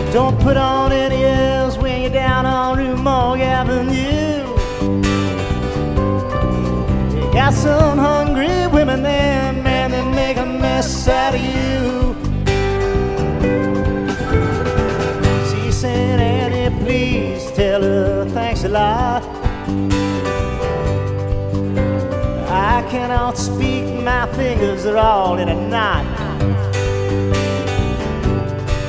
Don't put on any airs when you're down on Rue Morgue Avenue. You got some hungry women there, man, that make a mess out of you. See Saint Annie, please tell her thanks a lot. I cannot speak, my fingers are all in a knot.